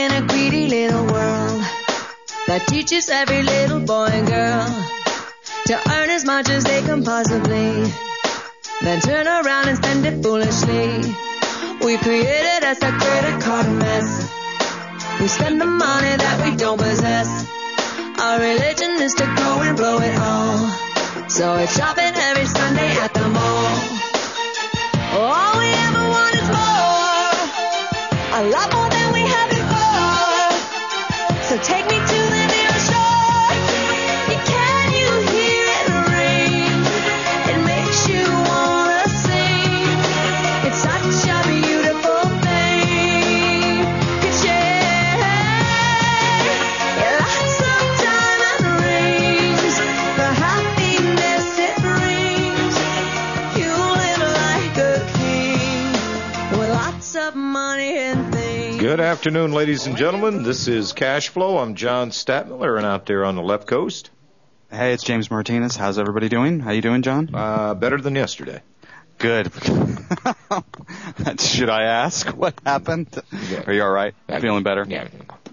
in a greedy little world that teaches every little boy and girl to earn as much as they can possibly, then turn around and spend it foolishly. We created us a credit card mess. We spend the money that we don't possess. Our religion is to go and blow it all. So it's shopping every Sunday at the mall. All we ever want is more, a lot more than we had before. So take me to the nearest shore. Can you hear it rain? It makes you wanna sing. It's such a beautiful thing. Could share lots of diamond rings, the happiness it brings. You live like a king with lots of money and things. Good afternoon, ladies and gentlemen. This is Cash Flow. I'm John Statmiller, and out there on the left coast. Hey, it's James Martinez. How's everybody doing? How you doing, John? Better than yesterday. Good. Should I ask what happened? Yeah. Are you all right? Feeling better? Yeah.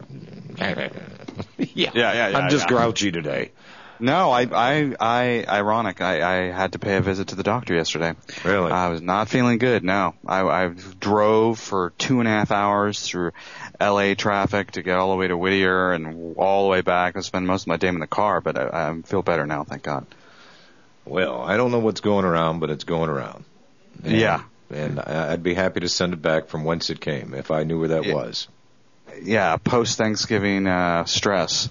Yeah. I'm just grouchy today. No, ironic. I had to pay a visit to the doctor yesterday. Really? I was not feeling good, no. I drove for 2.5 hours through L.A. traffic to get all the way to Whittier and all the way back. I spent most of my day in the car, but I feel better now, thank God. Well, I don't know what's going around, but it's going around. Yeah. And I'd be happy to send it back from whence it came if I knew where that was. Yeah, post-Thanksgiving stress.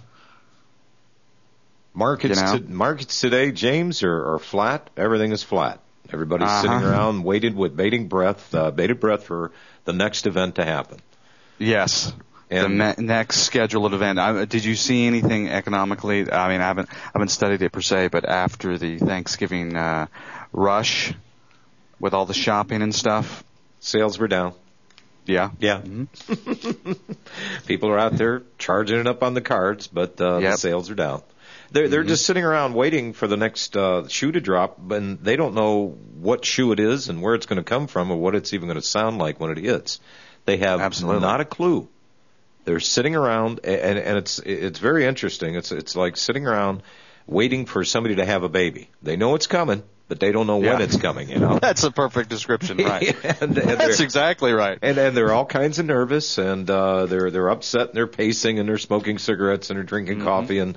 Markets today, James, are flat. Everything is flat. Everybody's sitting around waiting with bated breath for the next event to happen. Yes. And the next scheduled event. Did you see anything economically? I mean, I haven't studied it per se, but after the Thanksgiving rush with all the shopping and stuff, sales were down. Yeah. Yeah. Mm-hmm. People are out there charging it up on the cards, but the sales are down. They're just sitting around waiting for the next shoe to drop, and they don't know what shoe it is and where it's going to come from or what it's even going to sound like when it hits. They have not a clue. They're sitting around, and it's very interesting. It's like sitting around waiting for somebody to have a baby. They know it's coming, but they don't know when it's coming, you know. That's a perfect description, right? and that's exactly right. And they're all kinds of nervous, and they're upset, and they're pacing, and they're smoking cigarettes, and they're drinking coffee, and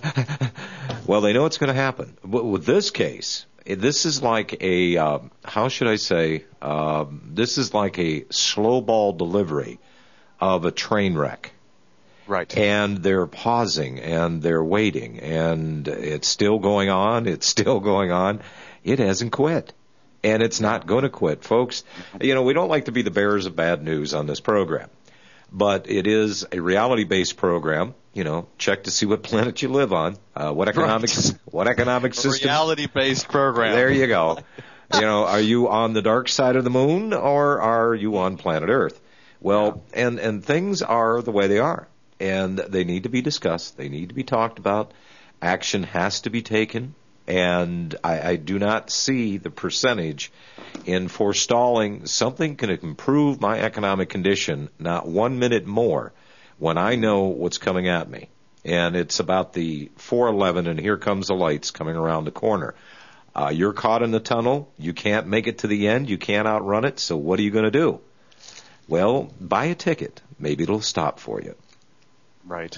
well, they know it's going to happen. But with this case, this is like a how should I say? This is like a slow ball delivery of a train wreck. Right. And they're pausing, and they're waiting, and it's still going on. It's still going on. It hasn't quit, and it's not going to quit. Folks, you know, we don't like to be the bearers of bad news on this program, but it is a reality-based program. You know, check to see what planet you live on, what economic system. Reality-based program. There you go. You know, are you on the dark side of the moon, or are you on planet Earth? Well, and things are the way they are. And they need to be discussed. They need to be talked about. Action has to be taken. And I do not see the percentage in forestalling something can improve my economic condition not 1 minute more when I know what's coming at me. And it's about the 411, and here comes the lights coming around the corner. You're caught in the tunnel. You can't make it to the end. You can't outrun it. So what are you going to do? Well, buy a ticket. Maybe it'll stop for you. Right.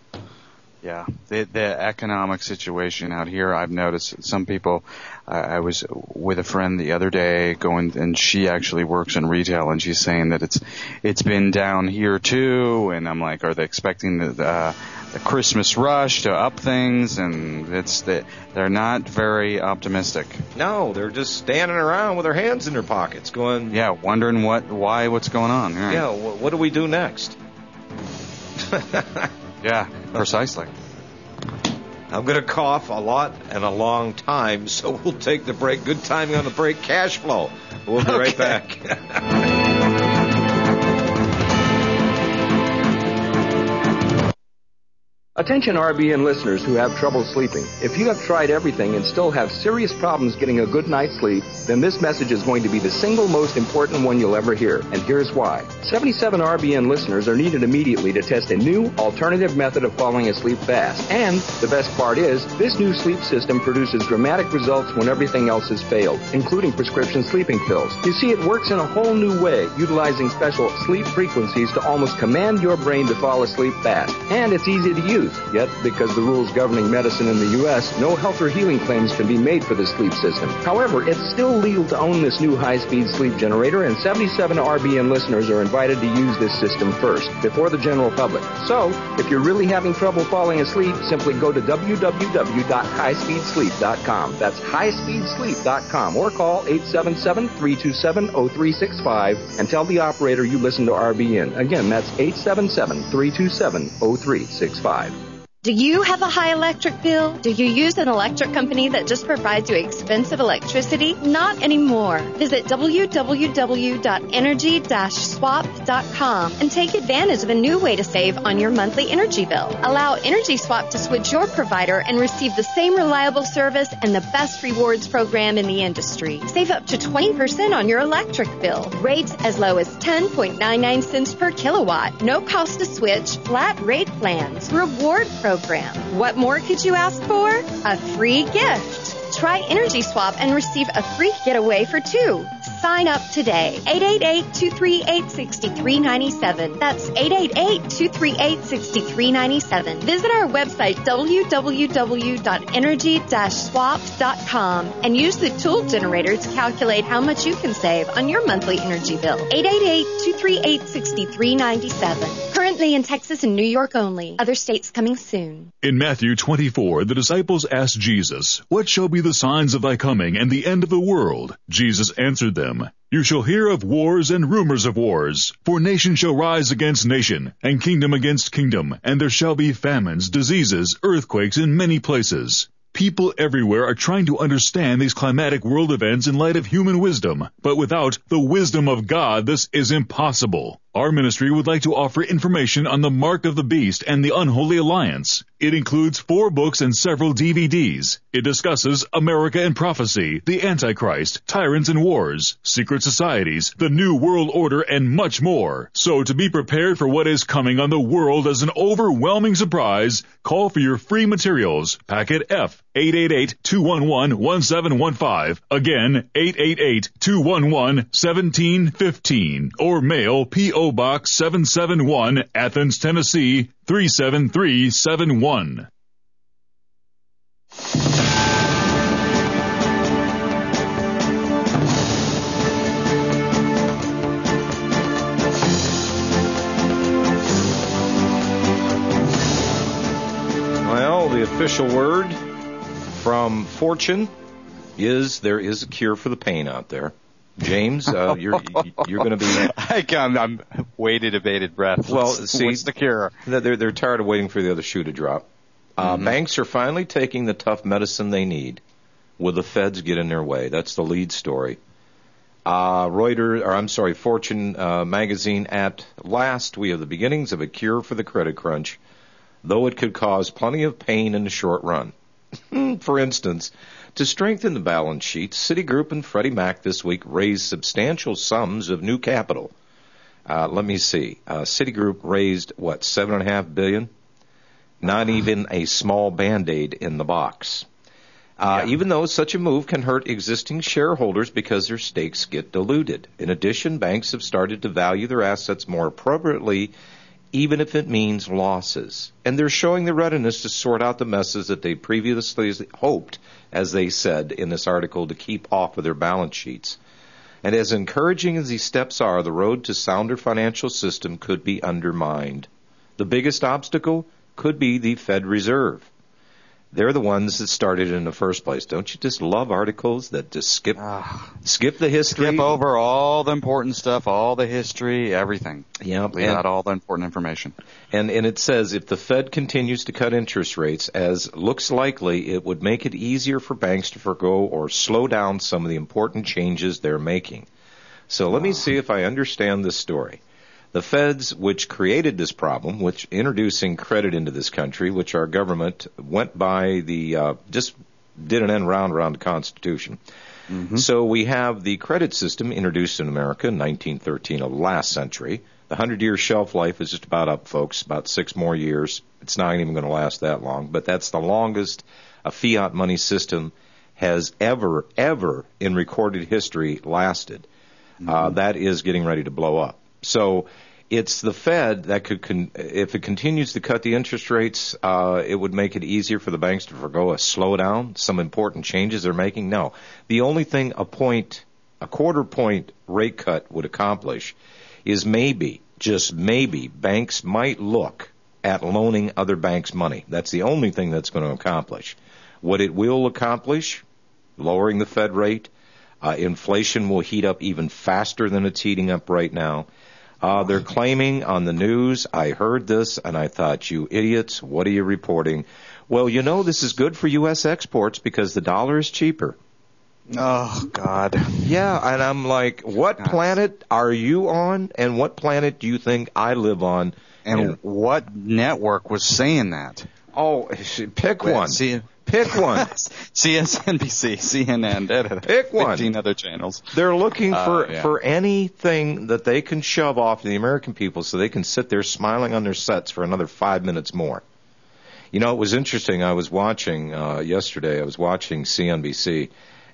Yeah. The economic situation out here, I've noticed some people, I was with a friend the other day going, and she actually works in retail, and she's saying that it's been down here too, and I'm like, are they expecting the Christmas rush to up things? And they're not very optimistic. No, they're just standing around with their hands in their pockets going, wondering what's going on. Right. Yeah, what do we do next? Yeah, precisely. I'm going to cough a lot and a long time, so we'll take the break. Good timing on the break. Cash flow. We'll be right back. Attention RBN listeners who have trouble sleeping. If you have tried everything and still have serious problems getting a good night's sleep, then this message is going to be the single most important one you'll ever hear. And here's why. 77 RBN listeners are needed immediately to test a new alternative method of falling asleep fast. And the best part is, this new sleep system produces dramatic results when everything else has failed, including prescription sleeping pills. You see, it works in a whole new way, utilizing special sleep frequencies to almost command your brain to fall asleep fast. And it's easy to use. Yet, because the rules governing medicine in the U.S., no health or healing claims can be made for the sleep system. However, it's still legal to own this new high-speed sleep generator, and 77 RBN listeners are invited to use this system first, before the general public. So, if you're really having trouble falling asleep, simply go to www.highspeedsleep.com. That's highspeedsleep.com, or call 877-327-0365 and tell the operator you listen to RBN. Again, that's 877-327-0365. Do you have a high electric bill? Do you use an electric company that just provides you expensive electricity? Not anymore. Visit www.energy-swap.com and take advantage of a new way to save on your monthly energy bill. Allow Energy Swap to switch your provider and receive the same reliable service and the best rewards program in the industry. Save up to 20% on your electric bill. Rates as low as 10.99 cents per kilowatt. No cost to switch. Flat rate plans. Reward program. What more could you ask for? A free gift. Try Energy Swap and receive a free getaway for two. Sign up today. 888-238-6397. That's 888-238-6397. Visit our website, www.energy-swap.com, and use the tool generator to calculate how much you can save on your monthly energy bill. 888-238-6397. Currently in Texas and New York only. Other states coming soon. In Matthew 24, the disciples asked Jesus, "What shall be the signs of thy coming and the end of the world?" Jesus answered them, "You shall hear of wars and rumors of wars. For nation shall rise against nation, and kingdom against kingdom, and there shall be famines, diseases, earthquakes in many places." People everywhere are trying to understand these climatic world events in light of human wisdom, but without the wisdom of God, this is impossible. Our ministry would like to offer information on the Mark of the Beast and the Unholy Alliance. It includes 4 books and several DVDs. It discusses America and prophecy, the Antichrist, tyrants and wars, secret societies, the New World Order, and much more. So to be prepared for what is coming on the world as an overwhelming surprise, call for your free materials. Packet F, 888-211-1715. Again, 888-211-1715. Or mail P.O. Box 771, Athens, Tennessee, 37371. Well, the official word from Fortune is there is a cure for the pain out there. James, you're going to be. I'm waited, bated breath. Well, see, what's the cure? They're tired of waiting for the other shoe to drop. Banks are finally taking the tough medicine they need. Will the feds get in their way? That's the lead story. Fortune magazine. At last, we have the beginnings of a cure for the credit crunch, though it could cause plenty of pain in the short run. For instance, to strengthen the balance sheet, Citigroup and Freddie Mac this week raised substantial sums of new capital. Let me see. Citigroup raised, $7.5 billion? Not even a small Band-Aid in the box. Even though such a move can hurt existing shareholders because their stakes get diluted. In addition, banks have started to value their assets more appropriately, even if it means losses. And they're showing the readiness to sort out the messes that they previously hoped, as they said in this article, to keep off of their balance sheets. And as encouraging as these steps are, the road to sounder financial system could be undermined. The biggest obstacle could be the Fed Reserve. They're the ones that started it in the first place. Don't you just love articles that just skip the history? Skip over all the important stuff, all the history, everything. Yeah, leave out all the important information. And it says if the Fed continues to cut interest rates, as looks likely, it would make it easier for banks to forgo or slow down some of the important changes they're making. So let me see if I understand this story. The feds, which created this problem, which introducing credit into this country, which our government went by just did an end round around the Constitution. Mm-hmm. So we have the credit system introduced in America in 1913 of last century. The 100-year shelf life is just about up, folks, about 6 more years. It's not even going to last that long, but that's the longest a fiat money system has ever in recorded history lasted. Mm-hmm. That is getting ready to blow up. So it's the Fed that could, if it continues to cut the interest rates, it would make it easier for the banks to forgo a slowdown, some important changes they're making. No. The only thing a quarter point rate cut would accomplish is maybe, just maybe, banks might look at loaning other banks money. That's the only thing that's going to accomplish. What it will accomplish, lowering the Fed rate, inflation will heat up even faster than it's heating up right now. They're claiming on the news, I heard this and I thought, you idiots, what are you reporting? Well, this is good for U.S. exports because the dollar is cheaper. Oh, God. Yeah, and I'm like, what planet are you on, and what planet do you think I live on? And what network was saying that? Oh, pick one. Pick one. CNBC, CNN, pick one. 15 other channels. They're looking for anything that they can shove off to the American people so they can sit there smiling on their sets for another 5 minutes more. It was interesting. I was watching yesterday. I was watching CNBC,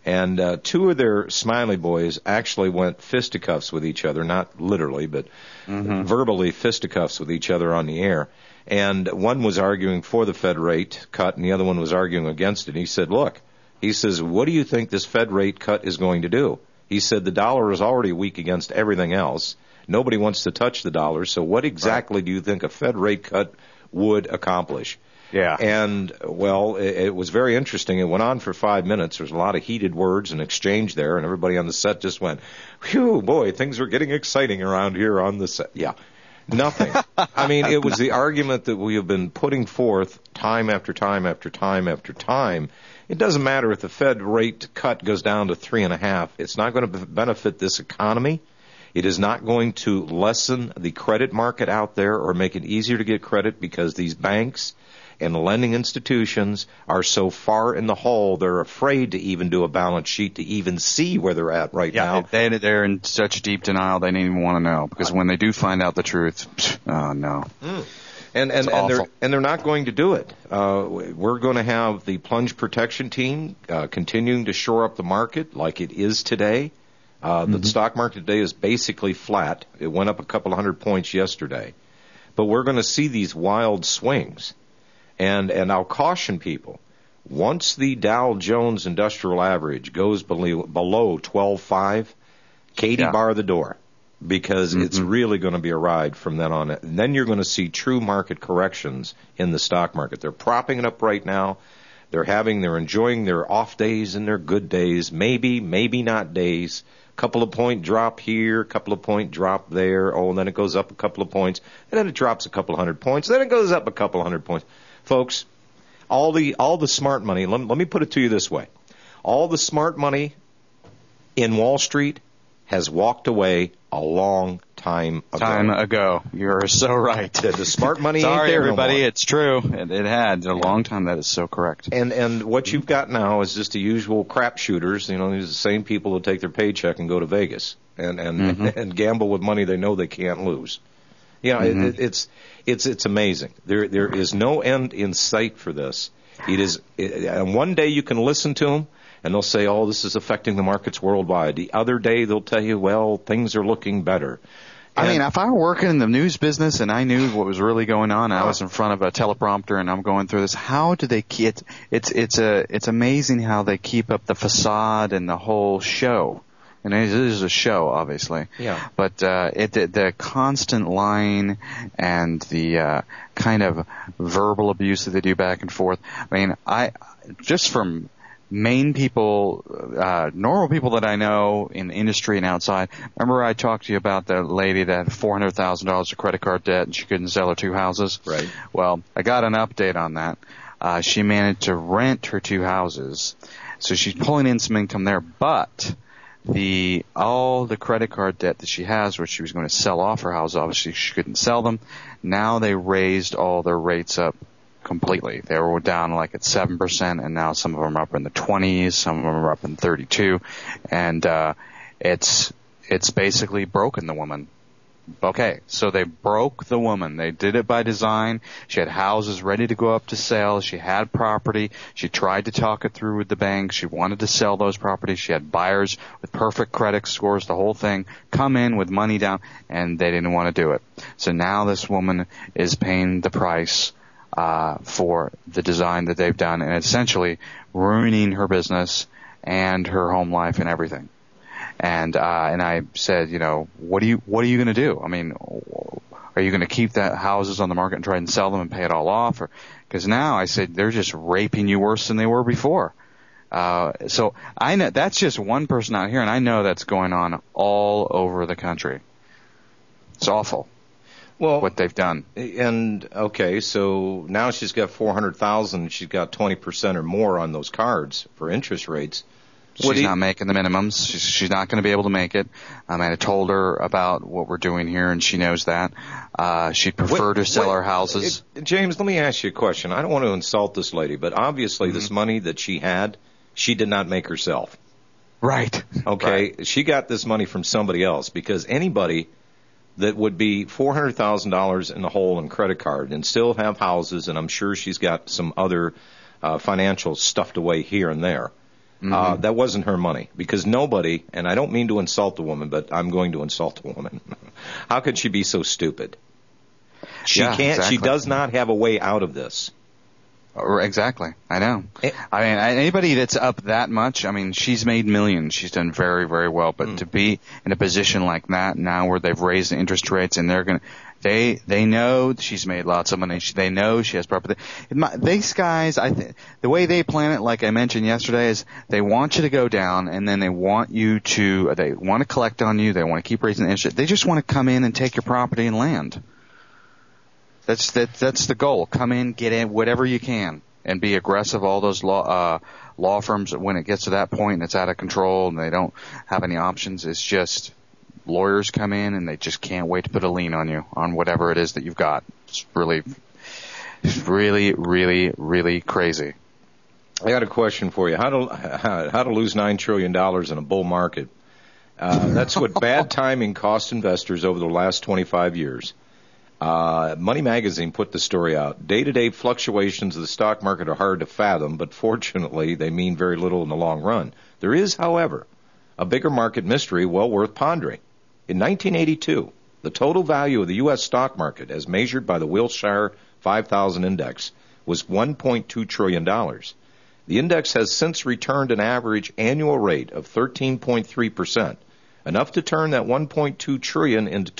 and 2 of their smiley boys actually went fisticuffs with each other, not literally, but verbally fisticuffs with each other on the air. And one was arguing for the Fed rate cut, and the other one was arguing against it. He said, look, what do you think this Fed rate cut is going to do? He said the dollar is already weak against everything else. Nobody wants to touch the dollar, so what exactly do you think a Fed rate cut would accomplish? Yeah. And, well, it was very interesting. It went on for 5 minutes. There was a lot of heated words and exchange there, and everybody on the set just went, phew, boy, things are getting exciting around here on the set. Yeah. Nothing. I mean, it was the argument that we have been putting forth time after time after time after time. It doesn't matter if the Fed rate cut goes down to 3.5. It's not going to benefit this economy. It is not going to lessen the credit market out there or make it easier to get credit because these banks and lending institutions are so far in the hole, they're afraid to even do a balance sheet to even see where they're at right now. They're in such deep denial they don't even want to know, because when they do find out the truth, oh no. And they're not going to do it. We're going to have the plunge protection team continuing to shore up the market like it is today. The stock market today is basically flat. It went up a couple 100 points yesterday. But we're going to see these wild swings. And I'll caution people, once the Dow Jones Industrial Average goes below 12.5, Katie, bar the door, because it's really going to be a ride from then on. And then you're going to see true market corrections in the stock market. They're propping it up right now. They're enjoying their off days and their good days, maybe not days. Couple of point drop here, couple of point drop there. Oh, and then it goes up a couple of points, and then it drops a couple 100 points, then it goes up a couple 100 points. Folks, all the smart money, let me put it to you this way. All the smart money in Wall Street has walked away a long time ago. You're so right. The smart money Sorry, ain't there everybody, no more. It's true. It had a long time. That is so correct. And what you've got now is just the usual crap shooters. These are the same people who take their paycheck and go to Vegas and gamble with money they know they can't lose. It's amazing. There is no end in sight for this. And one day you can listen to them, and they'll say, oh, this is affecting the markets worldwide. The other day they'll tell you, well, things are looking better. I mean, if I were working in the news business and I knew what was really going on, I was in front of a teleprompter and I'm going through this. How do they keep it's amazing how they keep up the facade and the whole show. And it is a show, obviously. Yeah. But the constant lying and the kind of verbal abuse that they do back and forth. I mean, just from main people, normal people that I know in the industry and outside. Remember I talked to you about the lady that had $400,000 of credit card debt and she couldn't sell her 2 houses? Right. Well, I got an update on that. She managed to rent her 2 houses, so she's pulling in some income there, but all the credit card debt that she has, where she was going to sell off her house, obviously she couldn't sell them. Now they raised all their rates up completely. They were down like at 7%, and now some of them are up in the 20s, some of them are up in 32, and it's basically broken the woman. Okay, so they broke the woman. They did it by design. She had houses ready to go up to sale. She had property. She tried to talk it through with the bank. She wanted to sell those properties. She had buyers with perfect credit scores, the whole thing, come in with money down, and they didn't want to do it. So now this woman is paying the price for the design that they've done, and essentially ruining her business and her home life and everything. And I said, what are you going to do? I mean, are you going to keep that houses on the market and try and sell them and pay it all off? Because now I said they're just raping you worse than they were before. So I know that's just one person out here, and I know that's going on all over the country. It's awful. Well, what they've done. And okay, so now she's got $400,000. She's got 20% or more on those cards for interest rates. She's not making the minimums. She's not going to be able to make it. I told her about what we're doing here, and she knows that. She'd prefer to sell her houses. James, let me ask you a question. I don't want to insult this lady, but obviously this money that she had, she did not make herself. Right. Okay. Right. She got this money from somebody else, because anybody that would be $400,000 in the hole in credit card and still have houses, and I'm sure she's got some other financial stuffed away here and there. That wasn't her money, because nobody, and I don't mean to insult the woman, but I'm going to insult the woman. How could she be so stupid? She can't. Exactly. She does not have a way out of this. Exactly. I know. Anybody that's up that much, she's made millions. She's done very, very well. But to be in a position like that now, where they've raised the interest rates and they're going to, they know she's made lots of money. They know she has property. These guys, the way they plan it, like I mentioned yesterday, is they want you to go down, and then they want to collect on you. They want to keep raising the interest. They just want to come in and take your property and land. That's the goal. Come in, get in, whatever you can, and be aggressive. All those law firms, when it gets to that point and it's out of control and they don't have any options, it's just lawyers come in and they just can't wait to put a lien on you on whatever it is that you've got. It's really, really, really crazy. I got a question for you. How to lose $9 trillion in a bull market? That's what bad timing cost investors over the last 25 years. Money Magazine put the story out. Day-to-day fluctuations of the stock market are hard to fathom, but fortunately they mean very little in the long run. There is, however, a bigger market mystery well worth pondering. In 1982, the total value of the U.S. stock market, as measured by the Wilshire 5000 Index, was $1.2 trillion. The index has since returned an average annual rate of 13.3%, enough to turn that $1.2 trillion into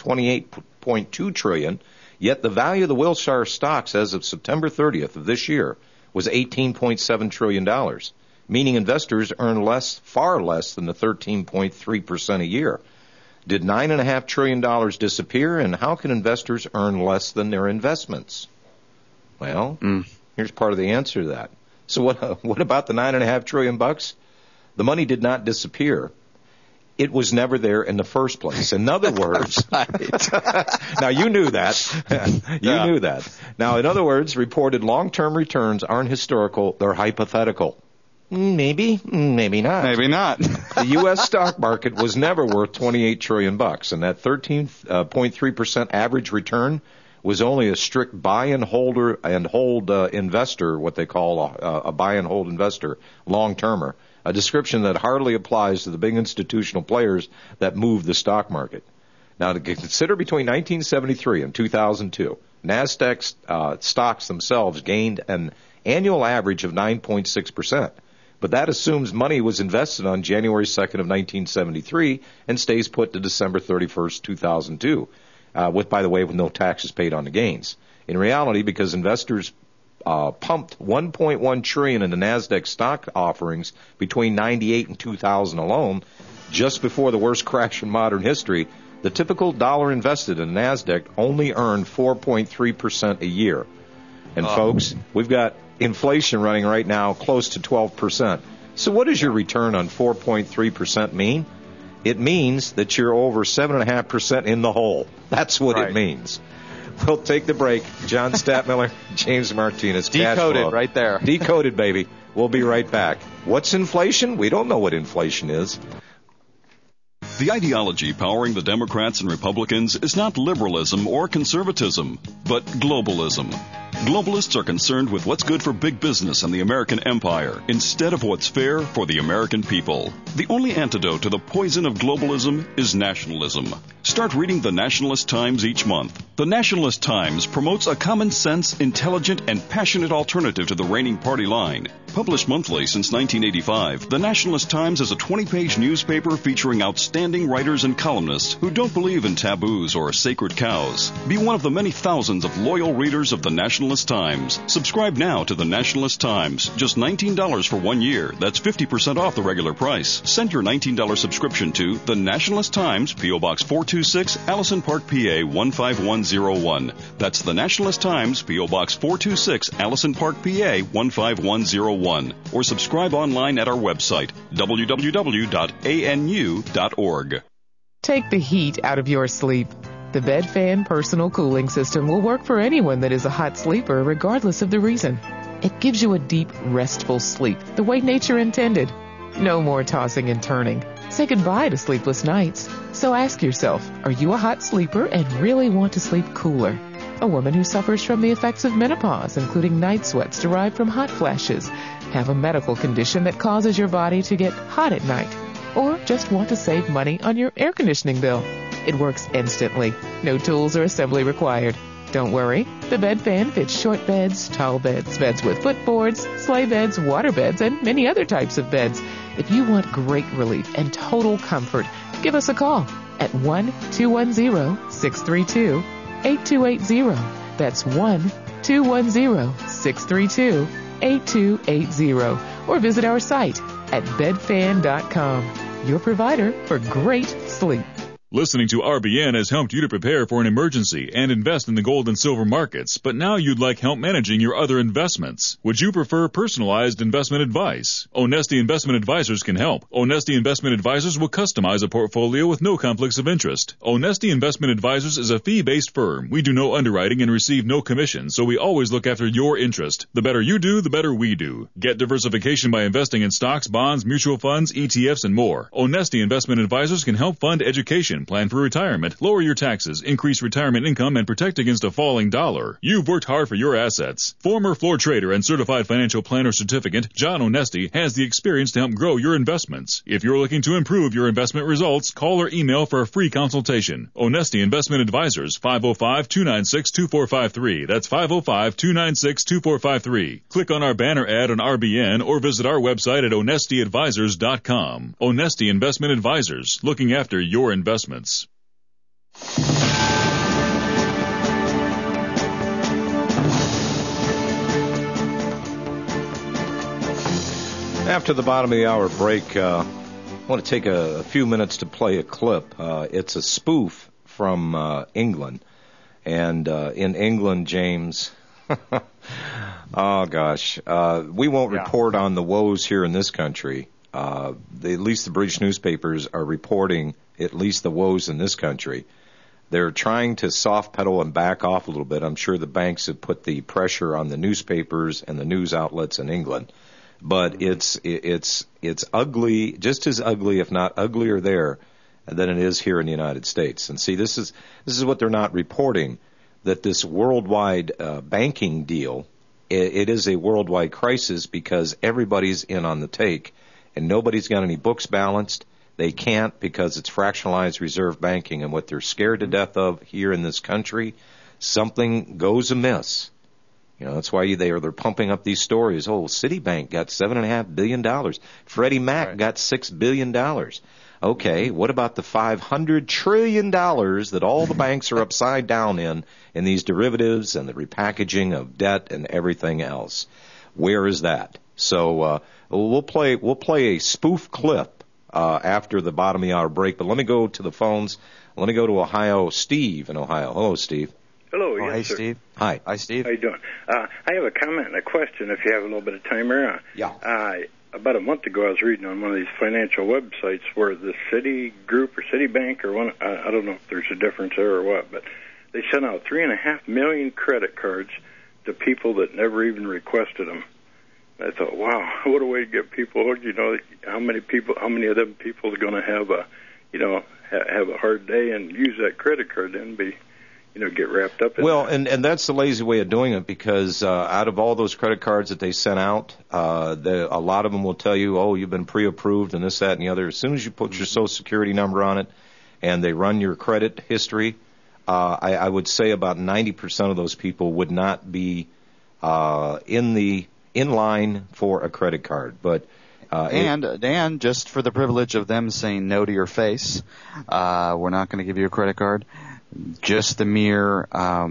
$28.2 trillion, yet the value of the Wilshire stocks as of September 30th of this year was $18.7 trillion, meaning investors earn far less than the 13.3% a year. Did $9.5 trillion disappear, and how can investors earn less than their investments? Well, here's part of the answer to that. So what about the $9.5 trillion bucks? The money did not disappear. It was never there in the first place. In other words, now you knew that. You knew that. Now, in other words, reported long-term returns aren't historical, they're hypothetical. Maybe, maybe not. Maybe not. The U.S. stock market was never worth $28 trillion bucks, and that 13.3% average return was only a strict buy and hold investor, what they call a buy and hold investor, long-termer, a description that hardly applies to the big institutional players that move the stock market. Now, to consider between 1973 and 2002, NASDAQ stocks themselves gained an annual average of 9.6%. But that assumes money was invested on January 2nd of 1973 and stays put to December 31st, 2002, with no taxes paid on the gains. In reality, because investors pumped $1.1 trillion into NASDAQ stock offerings between 98 and 2000 alone, just before the worst crash in modern history, the typical dollar invested in NASDAQ only earned 4.3% a year. And folks, we've got inflation running right now close to 12%. So what does your return on 4.3% mean? It means that you're over 7.5% in the hole. That's what it means. We'll take the break. John Stadtmiller, James Martinez. Decoded right there. Decoded, baby. We'll be right back. What's inflation? We don't know what inflation is. The ideology powering the Democrats and Republicans is not liberalism or conservatism, but globalism. Globalists are concerned with what's good for big business and the American empire instead of what's fair for the American people. The only antidote to the poison of globalism is nationalism. Start reading the Nationalist Times each month. The Nationalist Times promotes a common sense, intelligent, and passionate alternative to the reigning party line. Published monthly since 1985, the Nationalist Times is a 20-page newspaper featuring outstanding writers and columnists who don't believe in taboos or sacred cows. Be one of the many thousands of loyal readers of the Nationalist Times. Subscribe now to the Nationalist Times. Just $19 for 1 year. That's 50% off the regular price. Send your $19 subscription to the Nationalist Times, P.O. Box 426, Allison Park, PA 15101. That's the Nationalist Times, P.O. Box 426, Allison Park, PA 15101. Or subscribe online at our website, www.anu.org. Take the heat out of your sleep. The Bed Fan Personal Cooling System will work for anyone that is a hot sleeper, regardless of the reason. It gives you a deep, restful sleep, the way nature intended. No more tossing and turning. Say goodbye to sleepless nights. So ask yourself, are you a hot sleeper and really want to sleep cooler? A woman who suffers from the effects of menopause, including night sweats derived from hot flashes, have a medical condition that causes your body to get hot at night, or just want to save money on your air conditioning bill. It works instantly. No tools or assembly required. Don't worry. The Bed Fan fits short beds, tall beds, beds with footboards, sleigh beds, water beds, and many other types of beds. If you want great relief and total comfort, give us a call at 1-210-632-8280. That's 1-210-632-8280. Or visit our site at bedfan.com. Your provider for great sleep. Listening to RBN has helped you to prepare for an emergency and invest in the gold and silver markets, but now you'd like help managing your other investments. Would you prefer personalized investment advice? Onesti Investment Advisors can help. Onesti Investment Advisors will customize a portfolio with no conflicts of interest. Onesti Investment Advisors is a fee-based firm. We do no underwriting and receive no commission, so we always look after your interest. The better you do, the better we do. Get diversification by investing in stocks, bonds, mutual funds, ETFs, and more. Onesti Investment Advisors can help fund education, plan for retirement, lower your taxes, increase retirement income, and protect against a falling dollar. You've worked hard for your assets. Former floor trader and certified financial planner certificate, John Onesti, has the experience to help grow your investments. If you're looking to improve your investment results, call or email for a free consultation. Onesti Investment Advisors, 505-296-2453. That's 505-296-2453. Click on our banner ad on RBN or visit our website at onestiadvisors.com. Onesti Investment Advisors, looking after your investments. After the bottom of the hour break, I want to take a few minutes to play a clip. It's a spoof from England. And in England, James, oh gosh, we won't report on the woes here in this country. At least the British newspapers are reporting at least the woes in this country. They're trying to soft pedal and back off a little bit. I'm sure the banks have put the pressure on the newspapers and the news outlets in England. But it's ugly, just as ugly, if not uglier there than it is here in the United States. And see, this is what they're not reporting, that this worldwide banking deal, it is a worldwide crisis because everybody's in on the take. And nobody's got any books balanced. They can't because it's fractionalized reserve banking. And what they're scared to death of here in this country, something goes amiss. You know, that's why they're pumping up these stories. Oh, Citibank got $7.5 billion. Freddie Mac got $6 billion. Okay, what about the $500 trillion that all the banks are upside down in these derivatives and the repackaging of debt and everything else? Where is that? So we'll play a spoof clip after the bottom of the hour break. But let me go to the phones. Let me go to Ohio. Steve in Ohio. Hello, Steve. Hello. Oh, yes, hey, sir. Steve. Hi. Hi, Steve. How you doing? I have a comment and a question if you have a little bit of time here. Yeah. about a month ago, I was reading on one of these financial websites where the Citigroup or Citibank or one, I don't know if there's a difference there or what, but they sent out 3.5 million credit cards to people that never even requested them. I thought, wow, what a way to get people hooked. You know, how many of them people are going to have a, have a hard day and use that credit card and be, get wrapped up in that. And that's the lazy way of doing it, because out of all those credit cards that they sent out, a lot of them will tell you, oh, you've been pre-approved and this, that, and the other. As soon as you put your Social Security number on it and they run your credit history, I would say about 90% of those people would not be in line for a credit card. But and just for the privilege of them saying no to your face, we're not going to give you a credit card. Just the mere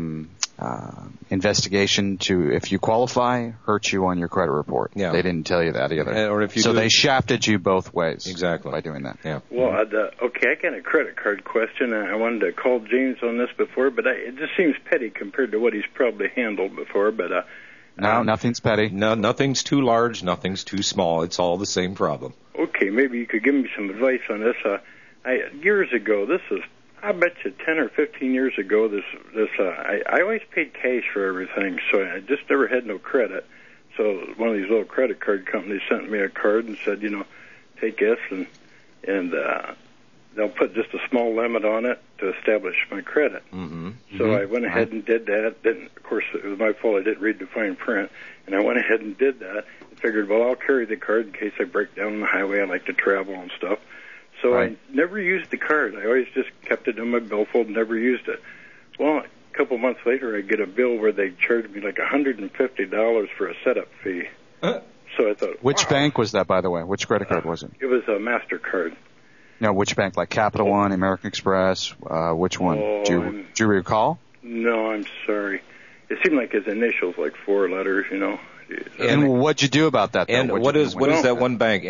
investigation to if you qualify hurts you on your credit report. Yeah. They didn't tell you that either. Or if you they shafted you both ways. Exactly. By doing that. Yeah. Well, okay, I got a credit card question. I wanted to call James on this before, but it just seems petty compared to what he's probably handled before. But no, nothing's petty. No, nothing's too large, nothing's too small. It's all the same problem. Okay, maybe you could give me some advice on this. Years ago, I bet you 10 or 15 years ago, I always paid cash for everything, so I just never had no credit. So one of these little credit card companies sent me a card and said, take this, and they'll put just a small limit on it to establish my credit. Mm-hmm. So I went ahead and did that. Then, of course, it was my fault. I didn't read the fine print, and I went ahead and did that. I figured, well, I'll carry the card in case I break down on the highway. I like to travel and stuff. So I never used the card. I always just kept it in my billfold and never used it. Well, a couple months later, I get a bill where they charged me like $150 for a setup fee. So I thought, which bank was that, by the way? Which credit card was it? It was a MasterCard. No, which bank? Like Capital One, American Express? Which one? Do you recall? No, I'm sorry. It seemed like his initials, like 4 letters, And what'd you do about that? And what is that one bank?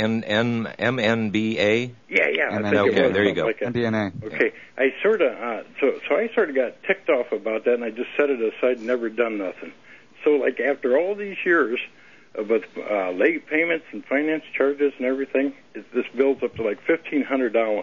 MNBA? Yeah. Okay, there you go. Like MBNA. Okay, I sort of so I sort of got ticked off about that, and I just set it aside and never done nothing. So like after all these years with late payments and finance charges and everything, this builds up to like $1,500.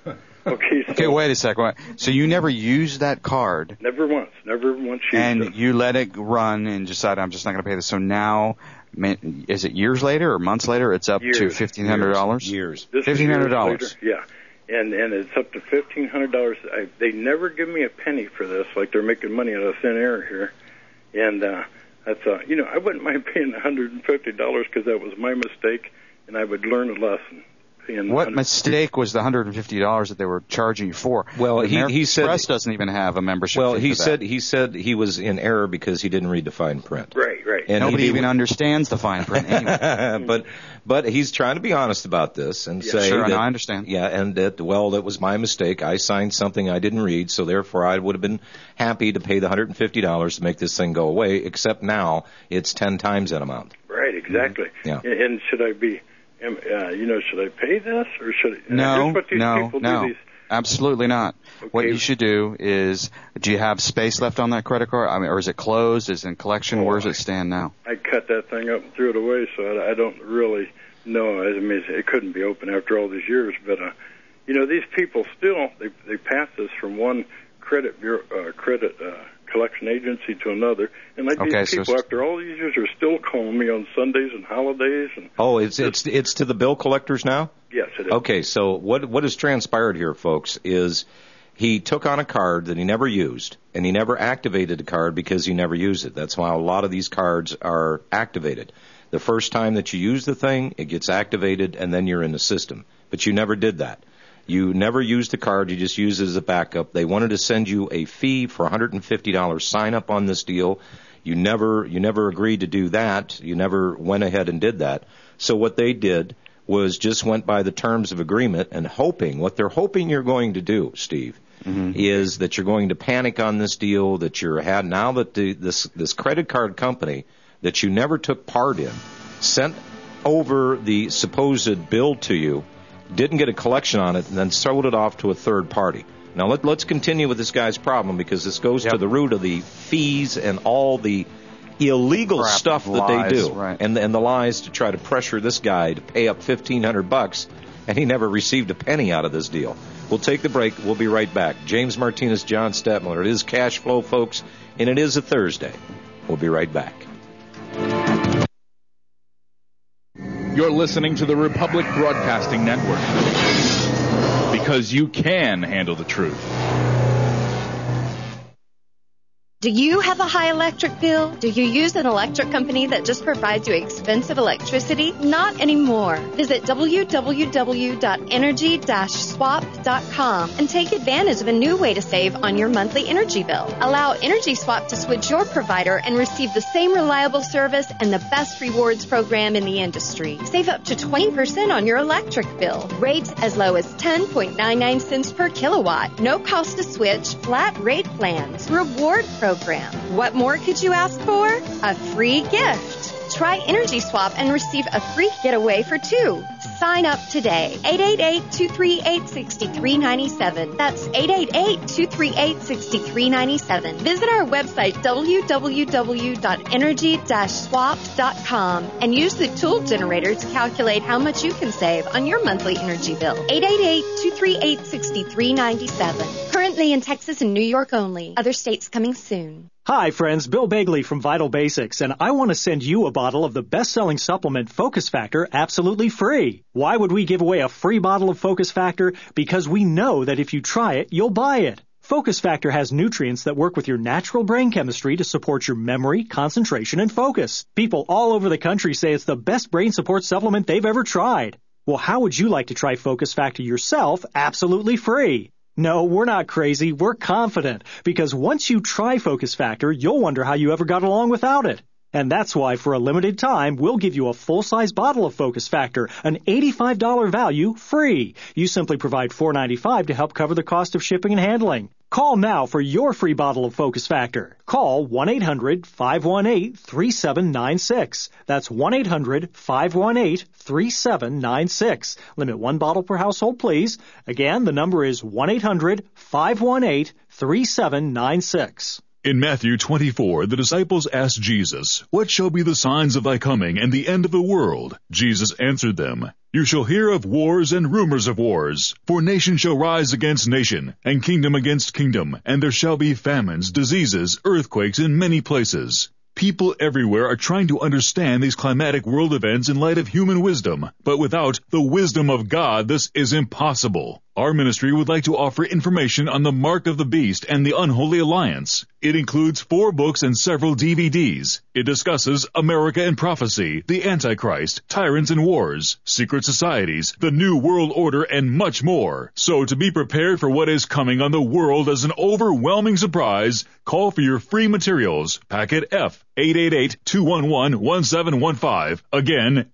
Okay, wait a second. So you never used that card? Never once used it. And you let it run and decided, I'm just not going to pay this. So now, is it years later or months later, it's up to $1,500? Years. $1,500. Yeah. And it's up to $1,500. They never give me a penny for this, like they're making money out of thin air here. And that's I wouldn't mind paying $150 because that was my mistake, and I would learn a lesson. What mistake was the $150 that they were charging you for? Well, he said Express doesn't even have a membership. Well, he said he was in error because he didn't read the fine print. Right. And nobody even understands the fine print anyway. But he's trying to be honest about this and say sure, that, I understand. Yeah, and that that was my mistake. I signed something I didn't read, so therefore I would have been happy to pay the $150 to make this thing go away. Except now it's 10 times that amount. Right. Exactly. Yeah. And should I be? Should I pay this or should I? No. Absolutely not. Okay. What you should do is, do you have space left on that credit card? Or is it closed? Is it in collection? Where does it stand now? I cut that thing up and threw it away, so I don't really know. I mean, it couldn't be open after all these years. But these people still they pass this from one credit collection agency to another, and these people after all these years are still calling me on Sundays and holidays. And it's to the bill collectors now? Yes, it is. Okay, so what has transpired here, folks, is he took on a card that he never used, and he never activated the card because he never used it. That's why a lot of these cards are activated. The first time that you use the thing, it gets activated, and then you're in the system. But you never did that. You never used the card. You just used it as a backup. They wanted to send you a fee for $150 sign up on this deal. You never agreed to do that. You never went ahead and did that. So what they did was just went by the terms of agreement and what they're hoping you're going to do, Steve, is that you're going to panic on this deal that now that this credit card company that you never took part in sent over the supposed bill to you, didn't get a collection on it, and then sold it off to a third party. Now, let's continue with this guy's problem because this goes to the root of the fees and all the illegal Crap, stuff that lies, they do, right. and the lies to try to pressure this guy to pay up $1,500, and he never received a penny out of this deal. We'll take the break. We'll be right back. James Martinez, John Stadtmiller. It is Cash Flow, folks, and it is a Thursday. We'll be right back. You're listening to the Republic Broadcasting Network, because you can handle the truth. Do you have a high electric bill? Do you use an electric company that just provides you expensive electricity? Not anymore. Visit www.energy-swap.com and take advantage of a new way to save on your monthly energy bill. Allow Energy Swap to switch your provider and receive the same reliable service and the best rewards program in the industry. Save up to 20% on your electric bill. Rates as low as 10.99 cents per kilowatt. No cost to switch. Flat rate plans. Reward program. What more could you ask for? A free gift. Try Energy Swap and receive a free getaway for two. Sign up today. 888-238-6397. That's 888-238-6397. Visit our website, www.energy-swap.com, and use the tool generator to calculate how much you can save on your monthly energy bill. 888-238-6397. Currently in Texas and New York only. Other states coming soon. Hi, friends. Bill Bagley from Vital Basics, and I want to send you a bottle of the best-selling supplement Focus Factor absolutely free. Why would we give away a free bottle of Focus Factor? Because we know that if you try it, you'll buy it. Focus Factor has nutrients that work with your natural brain chemistry to support your memory, concentration, and focus. People all over the country say it's the best brain support supplement they've ever tried. Well, how would you like to try Focus Factor yourself absolutely free? No, we're not crazy. We're confident. Because once you try Focus Factor, you'll wonder how you ever got along without it. And that's why, for a limited time, we'll give you a full-size bottle of Focus Factor, an $85 value, free. You simply provide $4.95 to help cover the cost of shipping and handling. Call now for your free bottle of Focus Factor. Call 1-800-518-3796. That's 1-800-518-3796. Limit one bottle per household, please. Again, the number is 1-800-518-3796. In Matthew 24, the disciples asked Jesus, "What shall be the signs of thy coming and the end of the world?" Jesus answered them, "You shall hear of wars and rumors of wars. For nation shall rise against nation, and kingdom against kingdom, and there shall be famines, diseases, earthquakes in many places." People everywhere are trying to understand these climatic world events in light of human wisdom, but without the wisdom of God, this is impossible. Our ministry would like to offer information on the Mark of the Beast and the Unholy Alliance. It includes 4 books and several DVDs. It discusses America and Prophecy, the Antichrist, Tyrants and Wars, Secret Societies, the New World Order, and much more. So to be prepared for what is coming on the world as an overwhelming surprise, call for your free materials. Packet F, 888-211-1715. Again,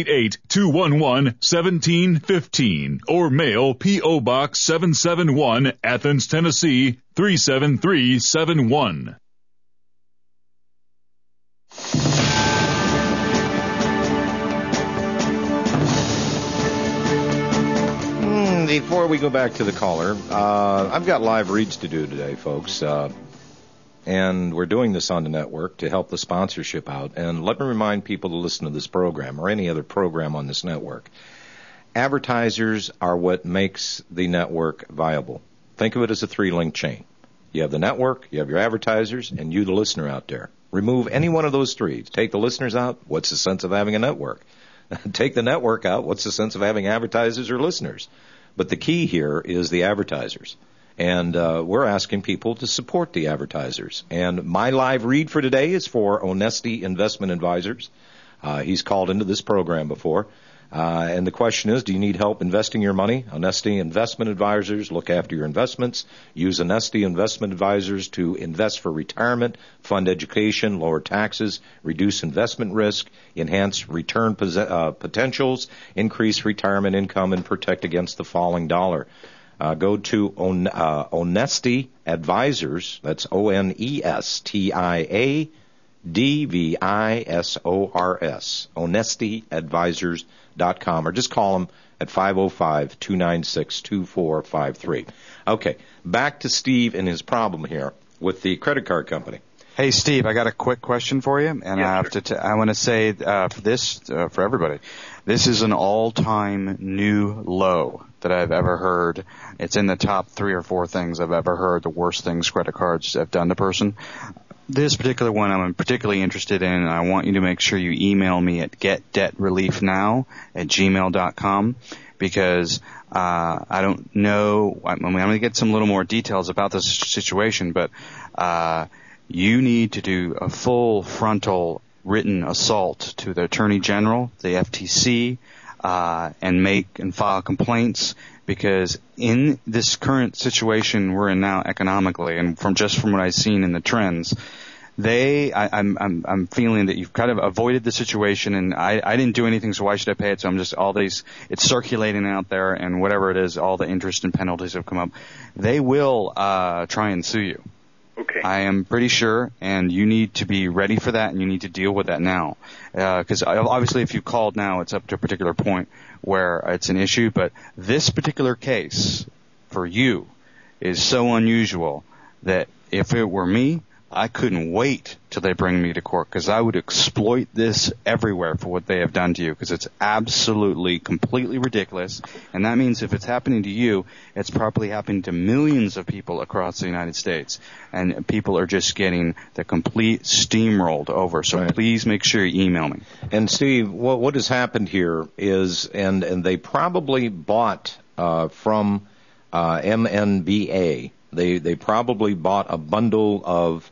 888-211-1715. Or mail P.O. Box 771, Athens, Tennessee, 37371. Before we go back to the caller, I've got live reads to do today, folks. And we're doing this on the network to help the sponsorship out. And let me remind people to listen to this program or any other program on this network. Advertisers are what makes the network viable. Think of it as a 3-link chain. You have the network, you have your advertisers, and you, the listener out there. Remove any one of those 3. Take the listeners out, what's the sense of having a network? Take the network out, what's the sense of having advertisers or listeners? But the key here is the advertisers. And we're asking people to support the advertisers. And my live read for today is for Onesti Investment Advisors. He's called into this program before. And the question is, do you need help investing your money? Onesti Investment Advisors look after your investments. Use Onesti Investment Advisors to invest for retirement, fund education, lower taxes, reduce investment risk, enhance return potentials, increase retirement income, and protect against the falling dollar. Go to Onesti Advisors, that's ONESTIADVISORS, OnestiAdvisors.com, or just call them at 505-296-2453. Okay, back to Steve and his problem here with the credit card company. Hey, Steve, I got a quick question for you, and I want to say for everybody, this is an all-time new low that I've ever heard. It's in the top 3 or 4 things I've ever heard, the worst things credit cards have done to a person. This particular one I'm particularly interested in, and I want you to make sure you email me at getdebtreliefnow@gmail.com, because I don't know. I'm going to get some little more details about this situation, but you need to do a full frontal written assault to the Attorney General, the FTC, and file complaints, because in this current situation we're in now economically, and from what I've seen in the trends, I'm feeling that you've kind of avoided the situation, and I didn't do anything, so why should I pay it? So I'm just it's circulating out there, and whatever it is, all the interest and penalties have come up. They will try and sue you. Okay. I am pretty sure, and you need to be ready for that, and you need to deal with that now. Because obviously if you called now, it's up to a particular point where it's an issue, but this particular case for you is so unusual that if it were me, I couldn't wait till they bring me to court, because I would exploit this everywhere for what they have done to you, because it's absolutely, completely ridiculous. And that means if it's happening to you, it's probably happening to millions of people across the United States. And people are just getting the complete steamrolled over. So Please make sure you email me. And Steve, what has happened here is, and they probably bought from MNBA. They probably bought a bundle of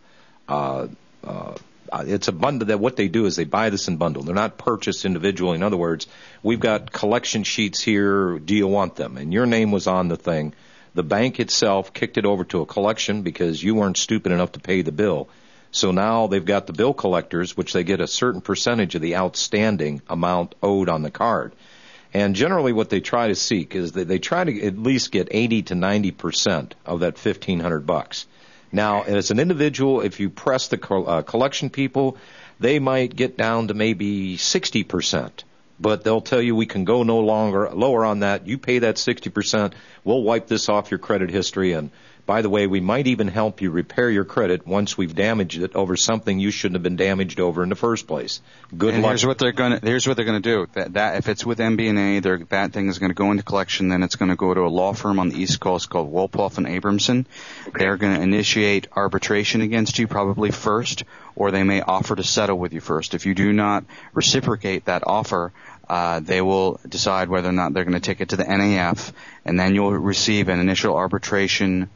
it's a bundle that what they do is they buy this in bundle. They're not purchased individually. In other words, we've got collection sheets here. Do you want them? And your name was on the thing. The bank itself kicked it over to a collection because you weren't stupid enough to pay the bill. So now they've got the bill collectors, which they get a certain percentage of the outstanding amount owed on the card. And generally what they try to seek is that they try to at least get 80 to 90% of that $1,500. Now, as an individual, if you press the collection people, they might get down to maybe 60%. But they'll tell you we can go no lower on that. You pay that 60%, we'll wipe this off your credit history. And by the way, we might even help you repair your credit once we've damaged it over something you shouldn't have been damaged over in the first place. Good luck. Here's what they're going to do. That if it's with MBNA, that thing is going to go into collection. Then it's going to go to a law firm on the East Coast called Wolpoff and Abramson. Okay. They're going to initiate arbitration against you probably first, or they may offer to settle with you first. If you do not reciprocate that offer, they will decide whether or not they're going to take it to the NAF, and then you'll receive an initial arbitration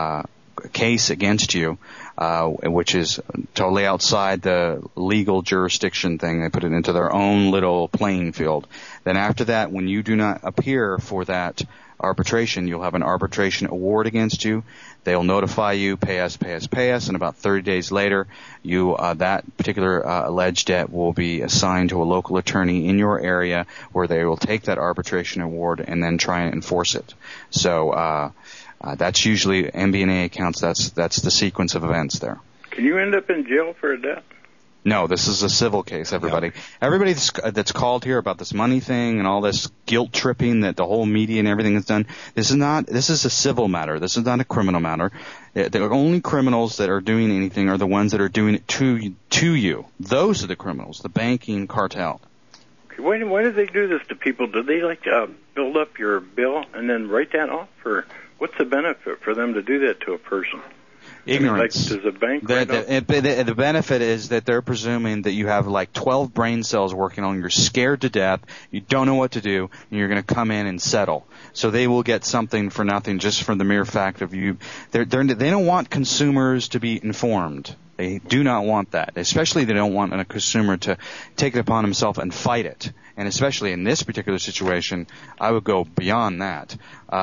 case against you, which is totally outside the legal jurisdiction thing. They put it into their own little playing field. Then after that, when you do not appear for that arbitration, you'll have an arbitration award against you. They'll notify you, pay us, and about 30 days later, that particular alleged debt will be assigned to a local attorney in your area, where they will take that arbitration award and then try and enforce it. So that's usually MBNA accounts. That's the sequence of events there. Can you end up in jail for a debt? No, this is a civil case, everybody. Yeah. Everybody that's called here about this money thing and all this guilt tripping that the whole media and everything has done, this is a civil matter. This is not a criminal matter. The only criminals that are doing anything are the ones that are doing it to you. Those are the criminals, the banking cartel. Okay, why do they do this to people? Do they build up your bill and then write that off? Or what's the benefit for them to do that to a person? Ignorance. Does the bank the benefit is that they're presuming that you have like 12 brain cells working on. You're scared to death. You don't know what to do, and you're going to come in and settle. So they will get something for nothing just from the mere fact of you. They don't want consumers to be informed. They do not want that. Especially they don't want a consumer to take it upon himself and fight it. And especially in this particular situation, I would go beyond that.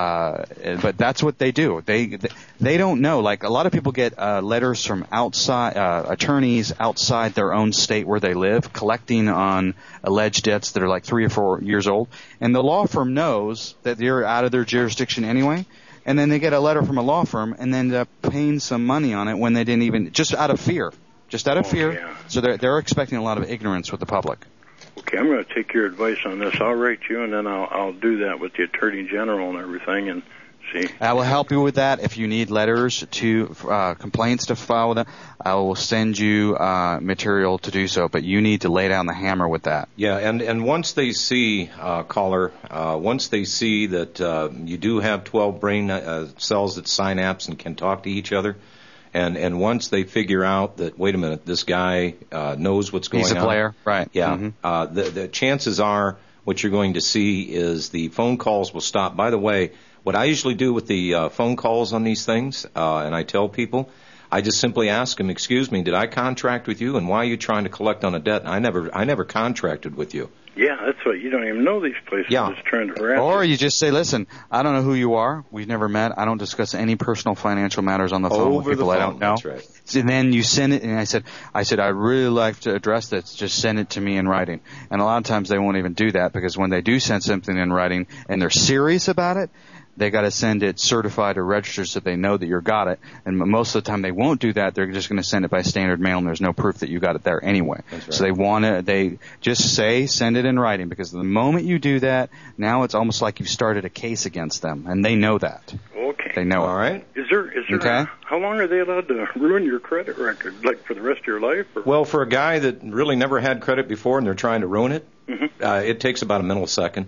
But that's what they do. They don't know. Like a lot of people get letters from outside attorneys outside their own state where they live, collecting on alleged debts that are like 3 or 4 years old. And the law firm knows that they're out of their jurisdiction anyway. And then they get a letter from a law firm and then end up paying some money on it when they didn't even, just out of fear. Yeah. So they're expecting a lot of ignorance with the public. Okay, I'm going to take your advice on this. I'll write you, and then I'll do that with the Attorney General and everything, and See? I will help you with that. If you need letters to complaints to file with them, I will send you material to do so. But you need to lay down the hammer with that. Yeah, and once they see, caller, once they see that you do have 12 brain cells that synapse and can talk to each other, and once they figure out that, wait a minute, this guy knows what's going on. He's a player, right? Yeah. Mm-hmm. The chances are what you're going to see is the phone calls will stop. By the way, what I usually do with the phone calls on these things, and I tell people, I just simply ask them, excuse me, did I contract with you, and why are you trying to collect on a debt? I never contracted with you. Yeah, that's what. You don't even know these places. Yeah. Just trying to harass Or you. you just say, listen, I don't know who you are. We've never met. I don't discuss any personal financial matters on the phone with people I don't know. That's right. So then you send it, and I said, I'd really like to address this. Just send it to me in writing. And a lot of times they won't even do that, because when they do send something in writing and they're serious about it, they got to send it certified or registered so they know that you got it. And most of the time they won't do that. They're just going to send it by standard mail, and there's no proof that you got it there anyway. That's right. So they just say, send it in writing, because the moment you do that, now it's almost like you've started a case against them, and they know that. Okay. They know All it. right. Is there Okay. how long are they allowed to ruin your credit record? Like for the rest of your life? Or? Well, for a guy that really never had credit before and they're trying to ruin it, it takes about a millisecond.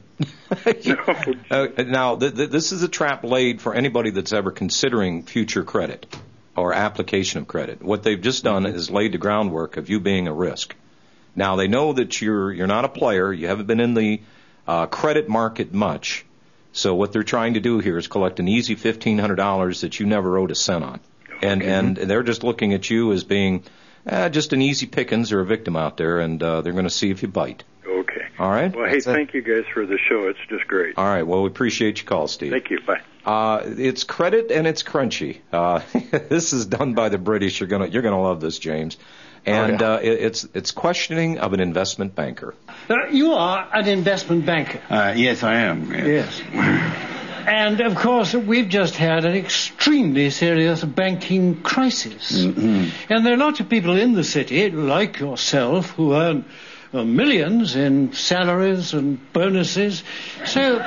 Now, this is a trap laid for anybody that's ever considering future credit or application of credit. What they've just done is laid the groundwork of you being a risk. Now, they know that you're not a player. You haven't been in the credit market much. So what they're trying to do here is collect an easy $1,500 that you never owed a cent on. And they're just looking at you as being just an easy pickings or a victim out there, and they're going to see if you bite. Okay. All right? Well, hey, thank you guys for the show. It's just great. All right. Well, we appreciate your call, Steve. Thank you. Bye. It's credit and it's crunchy. This is done by the British. You're gonna love this, James. And it's questioning of an investment banker. You are an investment banker. Yes, I am. Yes. And, of course, we've just had an extremely serious banking crisis. Mm-hmm. And there are lots of people in the city, like yourself, who earn millions in salaries and bonuses. So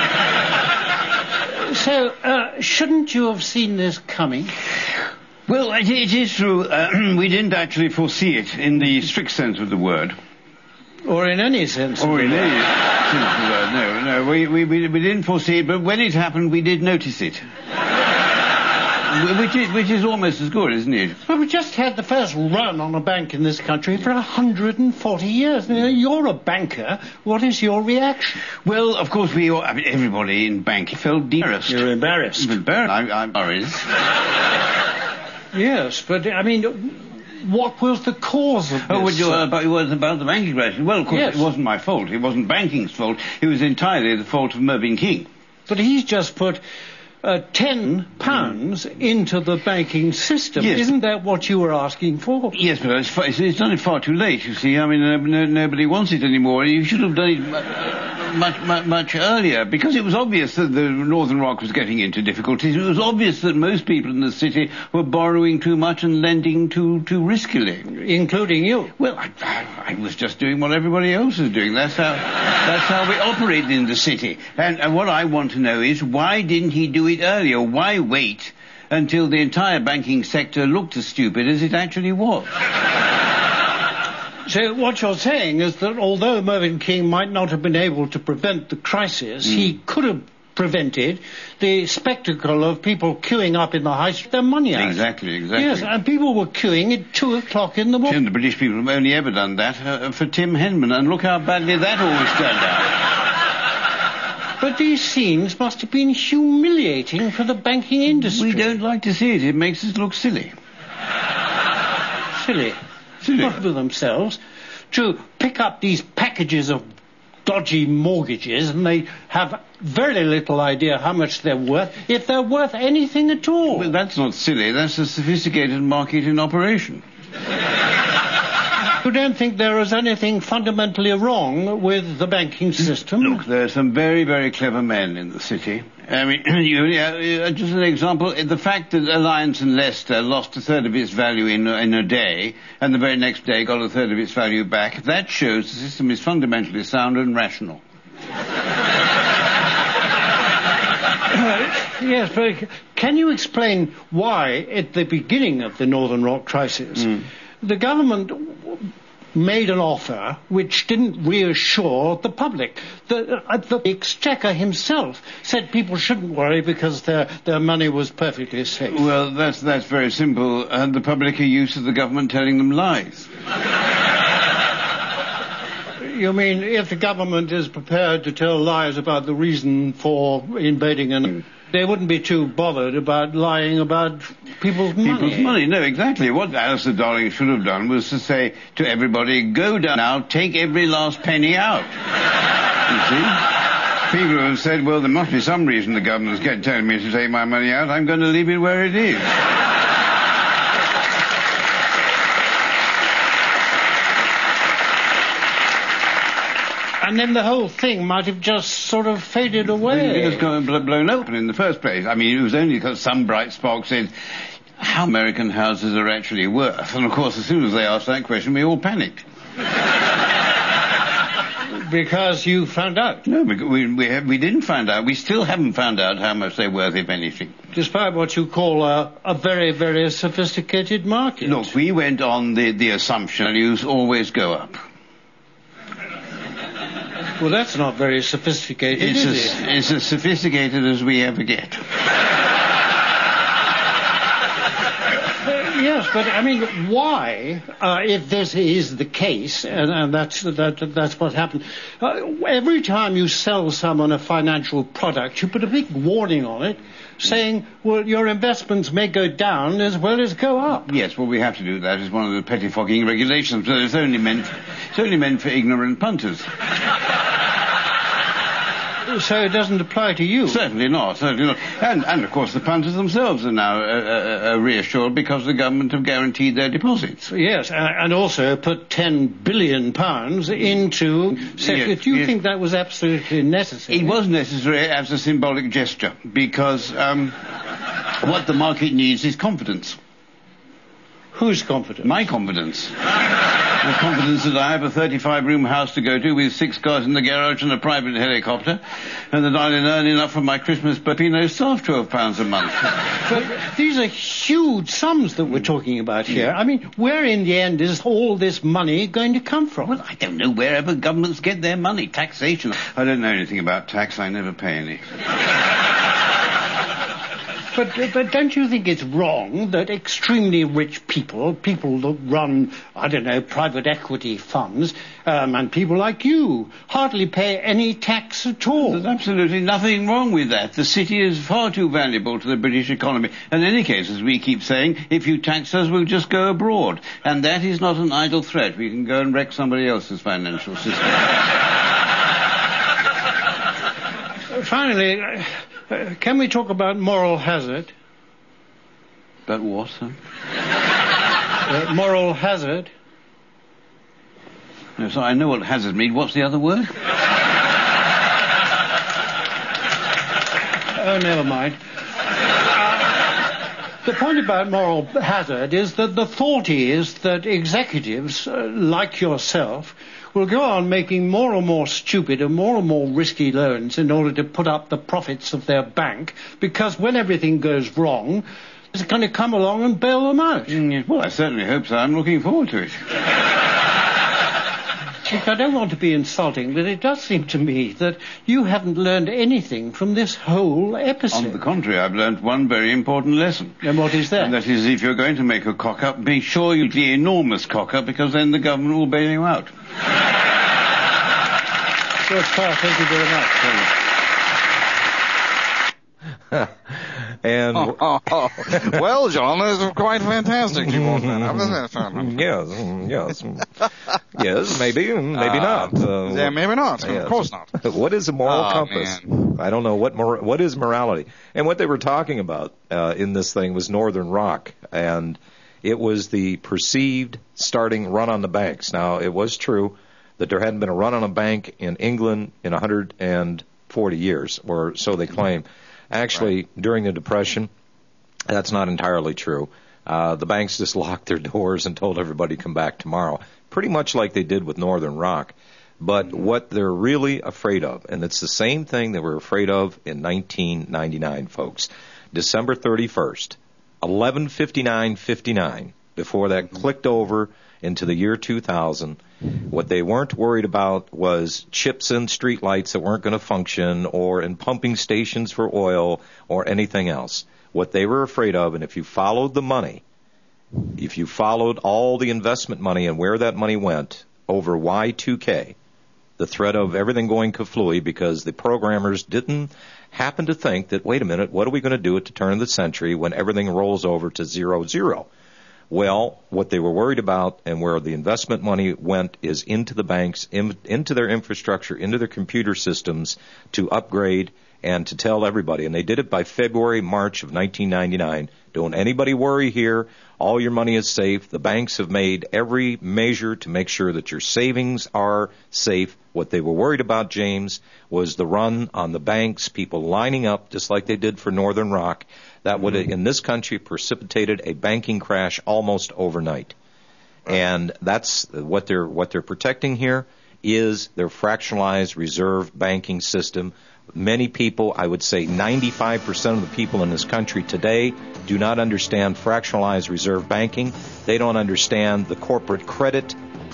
shouldn't you have seen this coming? Well, it is true. We didn't actually foresee it in the strict sense of the word. Or in any sense of the word. Or in any sense of the word. No. We didn't foresee it, but when it happened, we did notice it. Which is almost as good, isn't it? Well, we just had the first run on a bank in this country for 140 years. Now, you're a banker. What is your reaction? Well, of course, everybody in banking felt embarrassed. You're embarrassed. I'm embarrassed. Yes, but, I mean, what was the cause of this? It was about the banking crisis. Well, of course, Yes. It wasn't my fault. It wasn't banking's fault. It was entirely the fault of Mervyn King. But he's just put £10 into the banking system. Yes. Isn't that what you were asking for? Yes, but it's done it far too late, you see. I mean, nobody wants it anymore. You should have done it much earlier, because it was obvious that the Northern Rock was getting into difficulties. It was obvious that most people in the city were borrowing too much and lending too riskily. Including you. Well, I was just doing what everybody else was doing. That's how we operated in the city. And what I want to know is, why didn't he do it earlier? Why wait until the entire banking sector looked as stupid as it actually was? So what you're saying is that although Mervyn King might not have been able to prevent the crisis, he could have prevented the spectacle of people queuing up in the high street, their money out. Exactly. Yes, and people were queuing at 2 o'clock in the morning. And the British people have only ever done that for Tim Henman, and look how badly that always turned out. But these scenes must have been humiliating for the banking industry. We don't like to see it. It makes us look silly. Silly. Not for themselves, to pick up these packages of dodgy mortgages, and they have very little idea how much they're worth, if they're worth anything at all. Well, that's not silly. That's a sophisticated market in operation. You don't think there is anything fundamentally wrong with the banking system? Look, there are some very, very clever men in the city. I mean, just an example, the fact that Alliance and Leicester lost a third of its value in a day, and the very next day got a third of its value back, that shows the system is fundamentally sound and rational. Yes, but can you explain why, at the beginning of the Northern Rock crisis, the government made an offer which didn't reassure the public? The Exchequer himself said people shouldn't worry because their money was perfectly safe. Well, that's very simple. The public are used to the government telling them lies. You mean if the government is prepared to tell lies about the reason for invading they wouldn't be too bothered about lying about people's money? No, exactly. What Alistair Darling should have done was to say to everybody, go down now, take every last penny out. You see? People have said, well, there must be some reason the government's telling me to take my money out. I'm going to leave it where it is. And then the whole thing might have just sort of faded away. It was blown open in the first place. I mean, it was only because some bright spark said how American houses are actually worth. And, of course, as soon as they asked that question, we all panicked. Because you found out? No, we didn't find out. We still haven't found out how much they're worth, if anything. Despite what you call a very, very sophisticated market. Look, we went on the assumption values always go up. Well, that's not very sophisticated, is it? It's as sophisticated as we ever get. Yes, but I mean, why, if this is the case, and that's what happened, every time you sell someone a financial product, you put a big warning on it saying, well, your investments may go down as well as go up. Yes, well, we have to do that. It's one of the pettifogging regulations, but it's only meant for ignorant punters. So it doesn't apply to you? Certainly not. And of course, the punters themselves are now reassured because the government have guaranteed their deposits. Yes, and also put £10 billion into... Yes, do you think that was absolutely necessary? It was necessary as a symbolic gesture, because what the market needs is confidence. Whose confidence? My confidence. The confidence that I have a 35-room house to go to with 6 cars in the garage and a private helicopter, and that I'll earn enough from my Christmas Peppino staff £12 a month. But these are huge sums that we're talking about here. I mean, where in the end is all this money going to come from? Well, I don't know. Wherever governments get their money. Taxation. I don't know anything about tax. I never pay any. But don't you think it's wrong that extremely rich people that run, I don't know, private equity funds, and people like you, hardly pay any tax at all? There's absolutely nothing wrong with that. The city is far too valuable to the British economy. In any case, as we keep saying, if you tax us, we'll just go abroad. And that is not an idle threat. We can go and wreck somebody else's financial system. Finally... can we talk about moral hazard? About what, sir? Moral hazard. No, so I know what hazard means. What's the other word? Oh, never mind. The point about moral hazard is that the thought is that executives, like yourself, will go on making more and more stupid and more risky loans in order to put up the profits of their bank, because when everything goes wrong, it's going to come along and bail them out. Well, I certainly hope so. I'm looking forward to it. Look, I don't want to be insulting, but it does seem to me that you haven't learned anything from this whole episode. On the contrary, I've learned one very important lesson. And what is that? And that is, if you're going to make a cock-up, be sure you do the enormous cock-up, because then the government will bail you out. Good, thank you very much. And well, John, this is quite fantastic. You want that? Yes, maybe not. Yeah, maybe not. Yes. Of course not. What is a moral compass? Man. I don't know what is morality. And what they were talking about in this thing was Northern Rock, and it was the perceived starting run on the banks. Now, it was true that there hadn't been a run on a bank in England in 140 years, or so they claim. Actually, during the Depression, that's not entirely true. The banks just locked their doors and told everybody to come back tomorrow, pretty much like they did with Northern Rock. But what they're really afraid of, and it's the same thing they were afraid of in 1999, folks, December 31st, 11:59:59, before that clicked over into the year 2000, what they weren't worried about was chips in streetlights that weren't going to function, or in pumping stations for oil, or anything else. What they were afraid of, and if you followed the money, if you followed all the investment money and where that money went over Y2K, the threat of everything going kaflooey because the programmers didn't happen to think that, wait a minute, what are we going to do at the turn of the century when everything rolls over to 0-0? Well, what they were worried about and where the investment money went is into the banks, into their infrastructure, into their computer systems to upgrade and to tell everybody. And they did it by February, March of 1999. Don't anybody worry here. All your money is safe. The banks have made every measure to make sure that your savings are safe. What they were worried about, James, was the run on the banks, people lining up just like they did for Northern Rock. That would have, in this country, precipitated a banking crash almost overnight. And that's what they're protecting here is their fractionalized reserve banking system. Many people, I would say 95% of the people in this country today, do not understand fractionalized reserve banking. They don't understand the corporate credit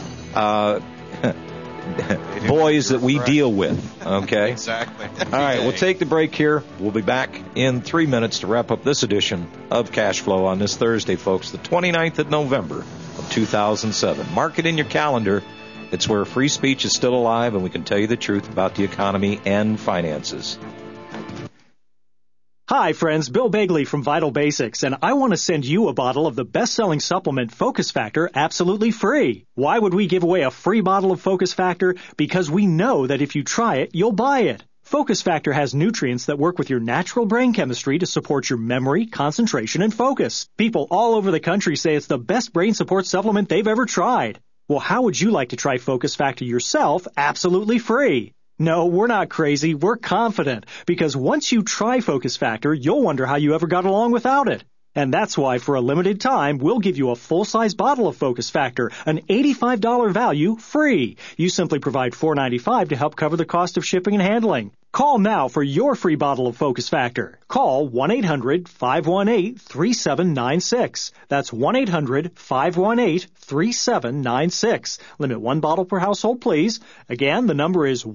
boys that we deal with. Okay? Exactly. All right, we'll take the break here. We'll be back in 3 minutes to wrap up this edition of Cash Flow on this Thursday, folks, the 29th of November of 2007. Mark it in your calendar. It's where free speech is still alive and we can tell you the truth about the economy and finances. Hi, friends. Bill Begley from Vital Basics, and I want to send you a bottle of the best-selling supplement Focus Factor absolutely free. Why would we give away a free bottle of Focus Factor? Because we know that if you try it, you'll buy it. Focus Factor has nutrients that work with your natural brain chemistry to support your memory, concentration, and focus. People all over the country say it's the best brain support supplement they've ever tried. Well, how would you like to try Focus Factor yourself absolutely free? No, we're not crazy. We're confident. Because once you try Focus Factor, you'll wonder how you ever got along without it. And that's why, for a limited time, we'll give you a full-size bottle of Focus Factor, an $85 value, free. You simply provide $4.95 to help cover the cost of shipping and handling. Call now for your free bottle of Focus Factor. Call 1-800-518-3796. That's 1-800-518-3796. Limit one bottle per household, please. Again, the number is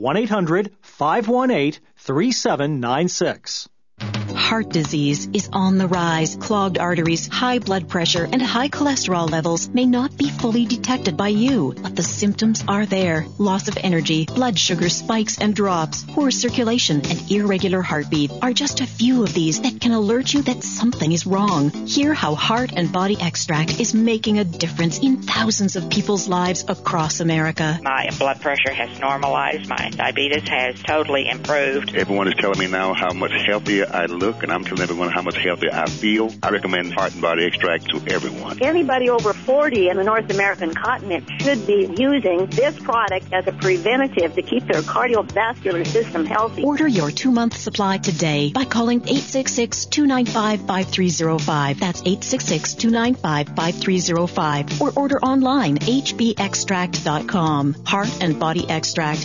1-800-518-3796. Heart disease is on the rise. Clogged arteries, high blood pressure, and high cholesterol levels may not be fully detected by you, but the symptoms are there. Loss of energy, blood sugar spikes and drops, poor circulation, and irregular heartbeat are just a few of these that can alert you that something is wrong. Hear how Heart and Body Extract is making a difference in thousands of people's lives across America. My blood pressure has normalized. My diabetes has totally improved. Everyone is telling me now how much healthier I look, and I'm telling everyone how much healthier I feel. I recommend Heart and Body Extract to everyone. Anybody over 40 in the North American continent should be using this product as a preventative to keep their cardiovascular system healthy. Order your 2-month supply today by calling 866-295-5305. That's 866-295-5305. Or order online, hbextract.com. Heart and Body Extract,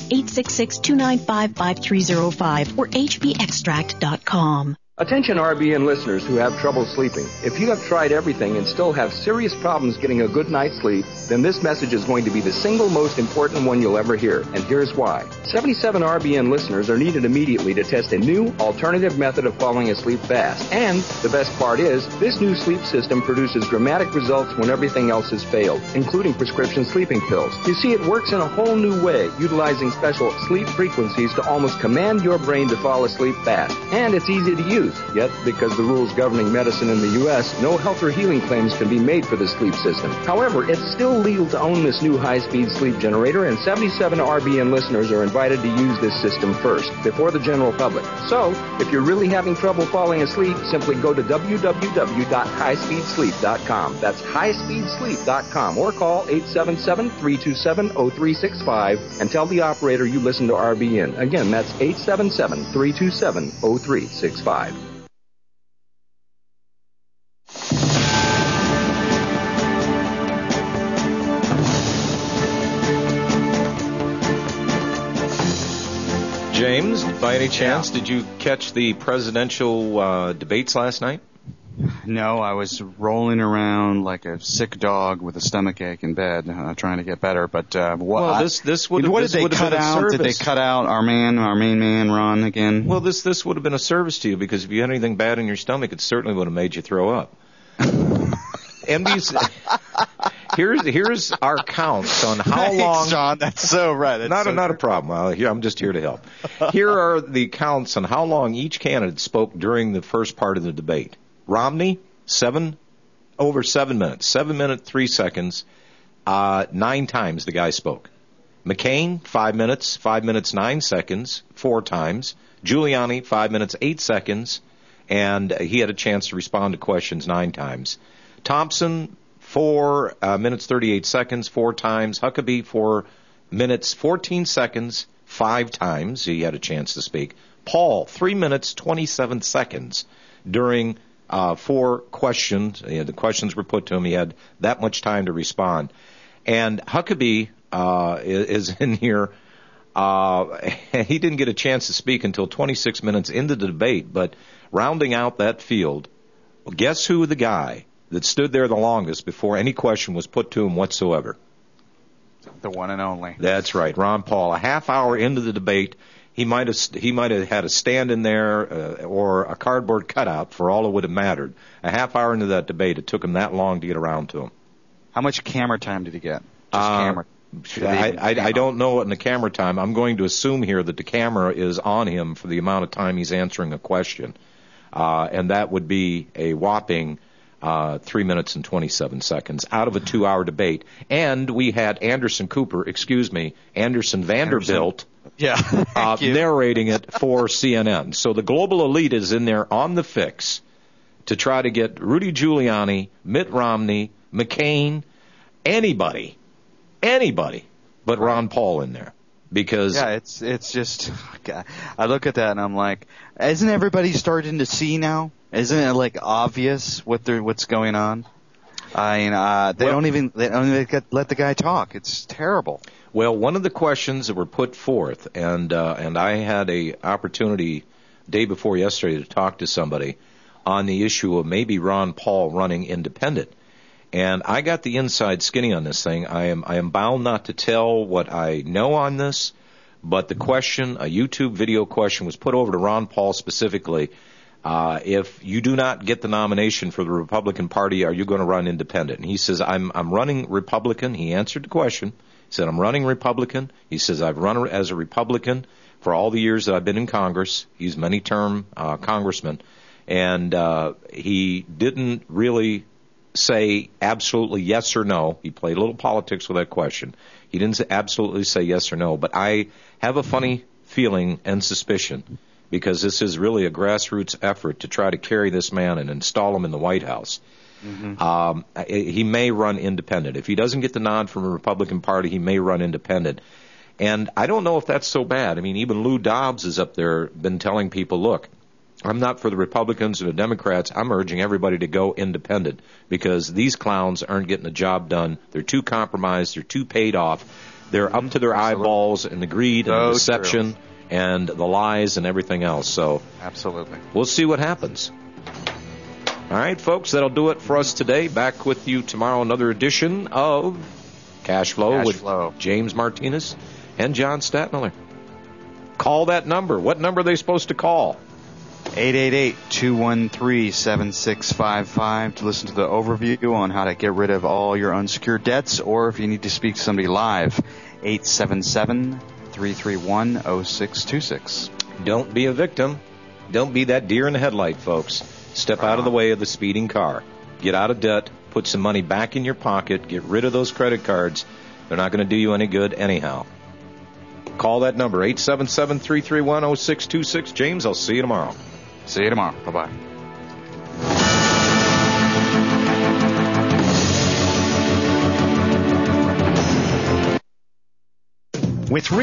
866-295-5305 or hbextract.com. Attention RBN listeners who have trouble sleeping. If you have tried everything and still have serious problems getting a good night's sleep, then this message is going to be the single most important one you'll ever hear. And here's why. 77 RBN listeners are needed immediately to test a new alternative method of falling asleep fast. And the best part is, this new sleep system produces dramatic results when everything else has failed, including prescription sleeping pills. You see, it works in a whole new way, utilizing special sleep frequencies to almost command your brain to fall asleep fast. And it's easy to use. Yet, because the rules governing medicine in the U.S., no health or healing claims can be made for the sleep system. However, it's still legal to own this new high-speed sleep generator, and 77 RBN listeners are invited to use this system first, before the general public. So, if you're really having trouble falling asleep, simply go to www.highspeedsleep.com. That's highspeedsleep.com, or call 877-327-0365 and tell the operator you listen to RBN. Again, that's 877-327-0365. James, by any chance, did you catch the presidential debates last night? No, I was rolling around like a sick dog with a stomachache in bed, trying to get better. But this would what did they cut out? Did they cut out our main man, Ron, again? Well, this would have been a service to you, because if you had anything bad in your stomach, it certainly would have made you throw up. NBC. Here's our counts on how long. Thanks, John. That's so right. That's not a problem. I'm just here to help. Here are the counts on how long each candidate spoke during the first part of the debate. Romney, over 7 minutes. 7 minutes, 3 seconds. 9 times the guy spoke. McCain, 5 minutes. 5 minutes, 9 seconds. 4 times. Giuliani, 5 minutes, 8 seconds. And he had a chance to respond to questions 9 times. Thompson, 4 minutes, 38 seconds. 4 times. Huckabee, 4 minutes, 14 seconds. 5 times he had a chance to speak. Paul, 3 minutes, 27 seconds during 4 questions. The questions were put to him. He had that much time to respond. And Huckabee is in here. He didn't get a chance to speak until 26 minutes into the debate. But rounding out that field, guess who the guy that stood there the longest before any question was put to him whatsoever? The one and only. That's right, Ron Paul. A half hour into the debate, he might have had a stand in there or a cardboard cutout for all it would have mattered. A half hour into that debate, it took him that long to get around to him. How much camera time did he get? Just camera. I don't know in the camera time. I'm going to assume here that the camera is on him for the amount of time he's answering a question. And that would be a whopping 3 minutes and 27 seconds out of a 2-hour debate. And we had Anderson Vanderbilt. Yeah. Narrating it for CNN. So the global elite is in there on the fix to try to get Rudy Giuliani, Mitt Romney, McCain, anybody but Ron Paul in there. Because it's just, I look at that and I'm like, isn't everybody starting to see now? Isn't it like obvious what's going on? I mean, they don't even let the guy talk. It's terrible. Well, one of the questions that were put forth, and I had a opportunity day before yesterday to talk to somebody on the issue of maybe Ron Paul running independent. And I got the inside skinny on this thing. I am bound not to tell what I know on this, but the question, a YouTube video question, was put over to Ron Paul specifically. If you do not get the nomination for the Republican Party, are you going to run independent? And he says, I'm running Republican. He answered the question. He said, I'm running Republican. He says, I've run as a Republican for all the years that I've been in Congress. He's many-term congressman. And he didn't really say absolutely yes or no. He played a little politics with that question. He didn't absolutely say yes or no. But I have a funny feeling and suspicion, because this is really a grassroots effort to try to carry this man and install him in the White House. Mm-hmm. He may run independent. If he doesn't get the nod from the Republican Party, he may run independent. And I don't know if that's so bad. I mean, even Lou Dobbs is up there, been telling people, look, I'm not for the Republicans or the Democrats. I'm urging everybody to go independent, because these clowns aren't getting the job done. They're too compromised. They're too paid off. They're up to their eyeballs in the greed and the deception. True. And the lies and everything else. So absolutely, we'll see what happens. All right, folks, that'll do it for us today. Back with you tomorrow, another edition of Cash Flow with James Martinez and John Statmiller. Call that number. What number are they supposed to call? 888-213-7655 to listen to the overview on how to get rid of all your unsecured debts, or if you need to speak to somebody live, 877-331-0626. Don't be a victim. Don't be that deer in the headlight, folks. Step out of the way of the speeding car. Get out of debt. Put some money back in your pocket. Get rid of those credit cards. They're not going to do you any good anyhow. Call that number, 877-331-0626. James, I'll see you tomorrow. See you tomorrow. Bye-bye. With